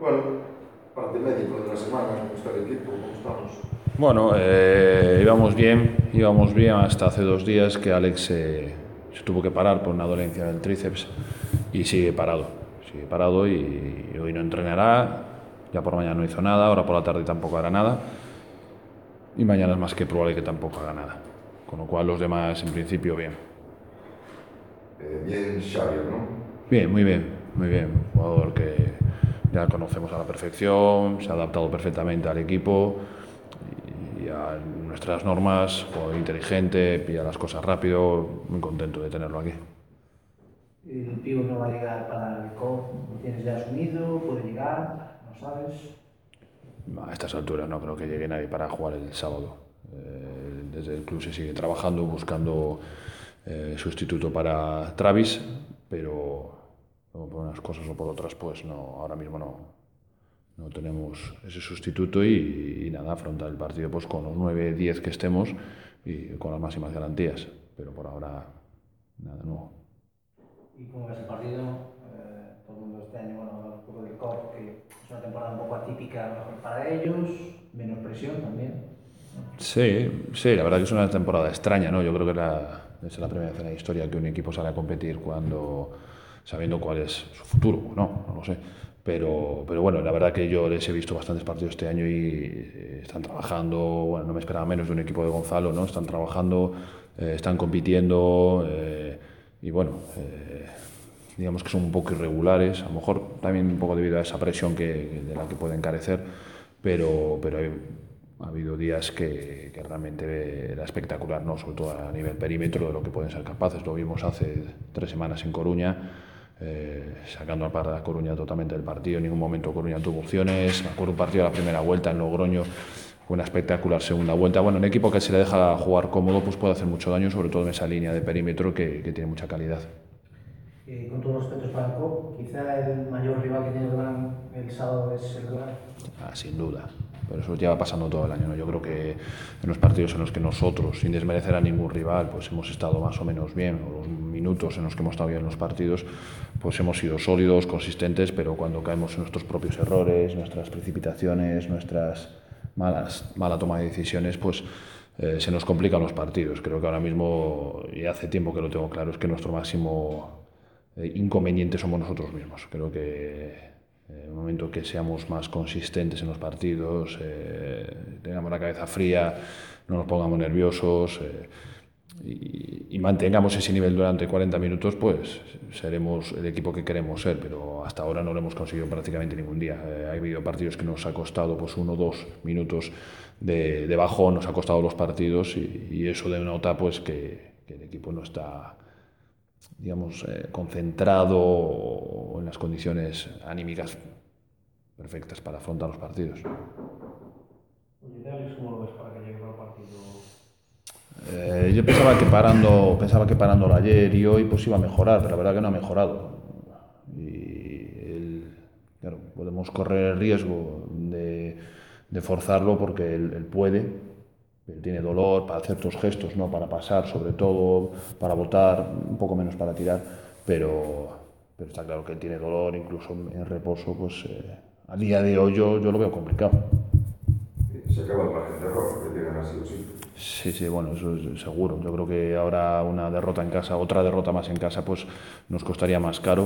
Bueno, parte médico de la semana, ¿cómo está el equipo? ¿Cómo estamos? Bueno, íbamos bien hasta hace 2 días que Alex se tuvo que parar por una dolencia del tríceps y sigue parado y hoy no entrenará, ya por mañana no hizo nada, ahora por la tarde tampoco hará nada y mañana es más que probable que tampoco haga nada, con lo cual los demás en principio bien. Bien Xavier, ¿no? Bien, muy bien, un jugador que ya conocemos a la perfección, se ha adaptado perfectamente al equipo y a nuestras normas, jugador inteligente, pilla las cosas rápido, muy contento de tenerlo aquí. El Pivo no va a llegar para el COP, lo tienes ya asumido, puede llegar, no sabes. A estas alturas no creo que llegue nadie para jugar el sábado. Desde el club se sigue trabajando, buscando sustituto para Travis, pero por unas cosas o por otras, pues no, ahora mismo no tenemos ese sustituto y nada, afrontar el partido pues con los 9-10 que estemos y con las máximas garantías, pero por ahora nada nuevo. ¿Y cómo ves el partido? Todo el mundo este año, bueno, hablamos un poco del COP, que es una temporada un poco atípica a lo mejor para ellos, menos presión también. Sí, la verdad que es una temporada extraña, ¿no? Yo creo que es la primera vez en la historia que un equipo sale a competir sabiendo cuál es su futuro, no lo sé. Pero bueno, la verdad que yo les he visto bastantes partidos este año y están trabajando, bueno, no me esperaba menos de un equipo de Gonzalo, ¿no? Están trabajando, están compitiendo y bueno, digamos que son un poco irregulares, a lo mejor también un poco debido a esa presión de la que pueden carecer, pero ha habido días que realmente era espectacular, ¿no? Sobre todo a nivel perímetro de lo que pueden ser capaces. Lo vimos hace 3 semanas en Coruña, sacando a Parra Coruña totalmente del partido. En ningún momento Coruña tuvo opciones. Me acuerdo un partido de la primera vuelta en Logroño, fue una espectacular segunda vuelta. Bueno, un equipo que se le deja jugar cómodo pues puede hacer mucho daño, sobre todo en esa línea de perímetro que tiene mucha calidad. Con todos los respetos para el COP, quizá el mayor rival que tiene el Gran el sábado es el Gran. Sin duda. Pero eso lleva pasando todo el año, ¿no? Yo creo que en los partidos en los que nosotros, sin desmerecer a ningún rival, pues hemos estado más o menos bien, o los minutos en los que hemos estado bien en los partidos, pues hemos sido sólidos, consistentes, pero cuando caemos en nuestros propios errores, nuestras precipitaciones, nuestras mala toma de decisiones, pues se nos complican los partidos. Creo que ahora mismo, y hace tiempo que lo tengo claro, es que nuestro máximo inconveniente somos nosotros mismos. Creo que en el momento que seamos más consistentes en los partidos, tengamos la cabeza fría, no nos pongamos nerviosos y mantengamos ese nivel durante 40 minutos, pues seremos el equipo que queremos ser, pero hasta ahora no lo hemos conseguido prácticamente ningún día. Ha habido partidos que nos ha costado pues 1 o 2 minutos de bajón, nos ha costado los partidos y eso denota pues que el equipo no está, digamos, concentrado en las condiciones anímicas perfectas para afrontar los partidos. Oye, Alex, ¿cómo lo ves para que llegue al partido? Yo pensaba que parándolo ayer y hoy pues iba a mejorar, pero la verdad que no ha mejorado. Claro, podemos correr el riesgo de forzarlo porque él puede, él tiene dolor para ciertos gestos, no para pasar, sobre todo para botar, un poco menos para tirar, pero está claro que él tiene dolor, incluso en reposo, pues a día de hoy yo lo veo complicado. Se acaba el margen de error, que llegan así o sí. Sí, bueno, eso es seguro. Yo creo que ahora una derrota en casa, otra derrota más en casa, pues nos costaría más caro.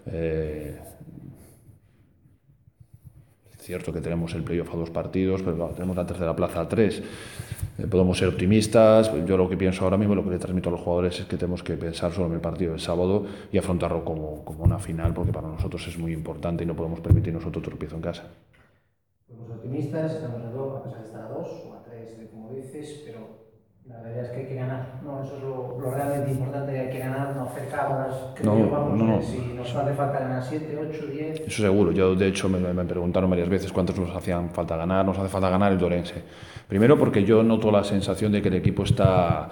Es cierto que tenemos el playoff a 2 partidos, pero claro, tenemos la tercera plaza a 3. Podemos ser optimistas. Yo lo que pienso ahora mismo, lo que le transmito a los jugadores es que tenemos que pensar solo en el partido del sábado y afrontarlo como una final, porque para nosotros es muy importante y no podemos permitirnos otro tropiezo en casa. Somos optimistas, estamos en Europa, a pesar de estar a 2 o a 3, como dices, pero la realidad es que hay que ganar, ¿no? Eso es lo realmente importante, hay que ganar, no hacer cábalas. Si nos hace falta ganar 7, 8, 10... Eso seguro. Yo, de hecho, me preguntaron varias veces cuántos nos hacían falta ganar. Nos hace falta ganar el Dorense. Primero porque yo noto la sensación de que el equipo está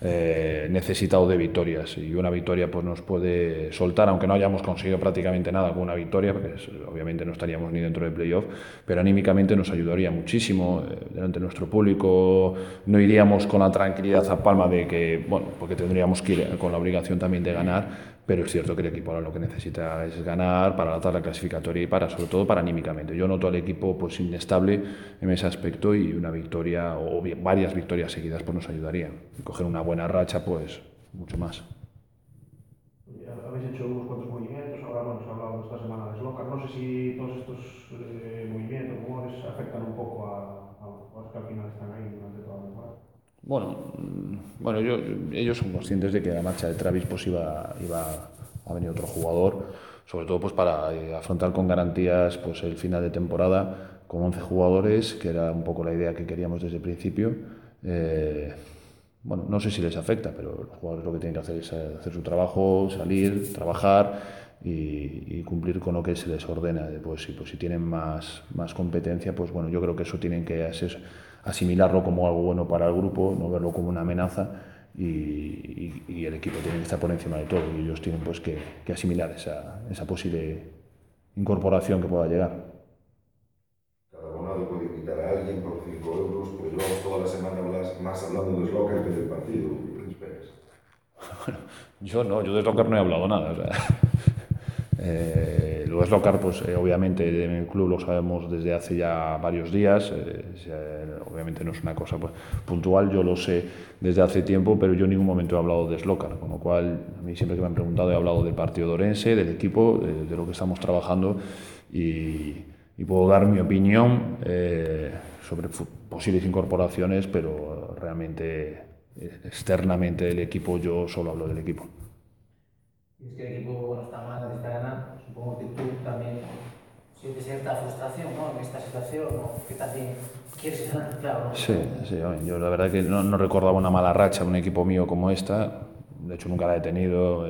necesitado de victorias, y una victoria pues nos puede soltar, aunque no hayamos conseguido prácticamente nada con una victoria, porque obviamente no estaríamos ni dentro del playoff, pero anímicamente nos ayudaría muchísimo delante de nuestro público. No iríamos con la tranquilidad a Palma de que, bueno, porque tendríamos que ir con la obligación también de ganar, pero es cierto que el equipo ahora lo que necesita es ganar para la tabla clasificatoria y sobre todo para anímicamente. Yo noto al equipo pues inestable en ese aspecto, y una victoria o varias victorias seguidas pues nos ayudarían. Y coger una buena racha pues mucho más. Habéis hecho unos cuantos movimientos, ahora bueno, se ha hablado esta semana de Slocar. No sé si todos estos movimientos, rumores, afectan un poco a los que al final están ahí durante toda la temporada. Bueno, ellos son conscientes de que a la marcha de Travis pues iba a venir otro jugador, sobre todo pues para afrontar con garantías pues el final de temporada con 11 jugadores, que era un poco la idea que queríamos desde el principio. Bueno, no sé si les afecta, pero los jugadores lo que tienen que hacer es hacer su trabajo, salir, trabajar y cumplir con lo que se les ordena. Pues si tienen más competencia, pues bueno, yo creo que eso tienen que asimilarlo como algo bueno para el grupo, no verlo como una amenaza, y el equipo tiene que estar por encima de todo, y ellos tienen pues que asimilar esa posible incorporación que pueda llegar. Cada abonado puede invitar a alguien por 5 euros, pero llevamos toda la semana más hablando de Slocar que del partido. ¿Qué esperas? Bueno, yo de Slocar no he hablado nada. O sea, lo de Slocar, pues obviamente en el club lo sabemos desde hace ya varios días. Obviamente no es una cosa pues, puntual, yo lo sé desde hace tiempo, pero yo en ningún momento he hablado de Slocar, con lo cual a mí siempre que me han preguntado he hablado del partido de Orense, del equipo, de lo que estamos trabajando, y puedo dar mi opinión sobre posibles incorporaciones, pero realmente externamente del equipo yo solo hablo del equipo. Y es que el equipo bueno, está mal, necesita ganar. Supongo que tú también sientes cierta frustración, ¿no? En esta situación, ¿no? Que también quieres ganar, claro, ¿no? Sí, yo la verdad que no recordaba una mala racha de un equipo mío como esta. De hecho nunca la he tenido,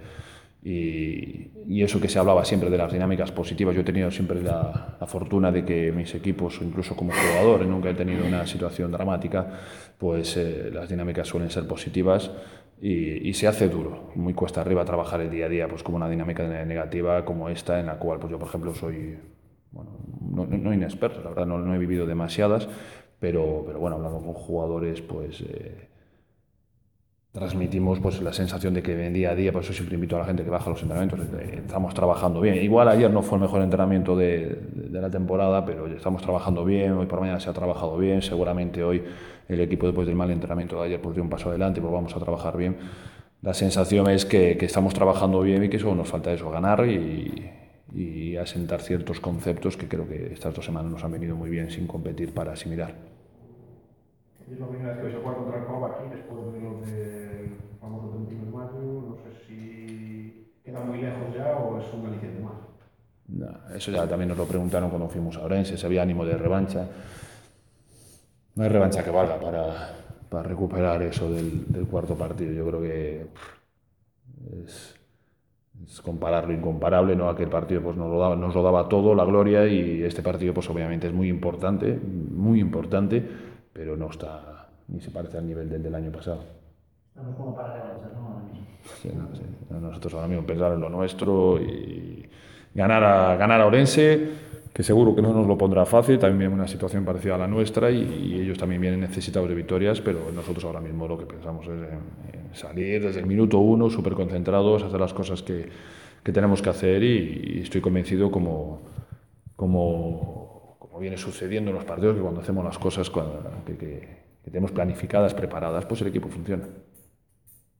y eso que se hablaba siempre de las dinámicas positivas. Yo he tenido siempre la fortuna de que mis equipos, incluso como jugador, nunca he tenido una situación dramática, pues las dinámicas suelen ser positivas. Y se hace duro, muy cuesta arriba trabajar el día a día pues como una dinámica negativa como esta, en la cual pues yo por ejemplo soy, bueno, no inexperto, la verdad no he vivido demasiadas, pero bueno, hablando con jugadores pues transmitimos pues la sensación de que en día a día, por eso siempre invito a la gente que baja los entrenamientos, estamos trabajando bien. Igual ayer no fue el mejor entrenamiento de la temporada, pero estamos trabajando bien, hoy por mañana se ha trabajado bien, seguramente hoy el equipo después del mal entrenamiento de ayer pues dio un paso adelante, pues vamos a trabajar bien. La sensación es que estamos trabajando bien y que solo nos falta eso, ganar y asentar ciertos conceptos que creo que estas 2 semanas nos han venido muy bien sin competir para asimilar. Es la primera vez que vais a jugar contra el club aquí, después de lo del famoso 31 de mayo. No sé si queda muy lejos ya o es un aliciente más. No, eso ya también nos lo preguntaron cuando fuimos a Orense, si había ánimo de revancha. No hay revancha que valga para recuperar eso del cuarto partido. Yo creo que es comparar lo incomparable, ¿no? Aquel partido pues nos lo daba todo, la gloria, y este partido pues obviamente es muy importante, pero no está ni se parece al nivel del año pasado. Estamos como para revanchar, ¿no? Ahora mismo. Sí, nosotros ahora mismo pensar en lo nuestro y ganar a Orense, que seguro que no nos lo pondrá fácil, también viene una situación parecida a la nuestra, y ellos también vienen necesitados de victorias, pero nosotros ahora mismo lo que pensamos es en salir desde el minuto 1 súper concentrados, hacer las cosas que tenemos que hacer, y estoy convencido como viene sucediendo en los partidos, que cuando hacemos las cosas que tenemos planificadas, preparadas, pues el equipo funciona.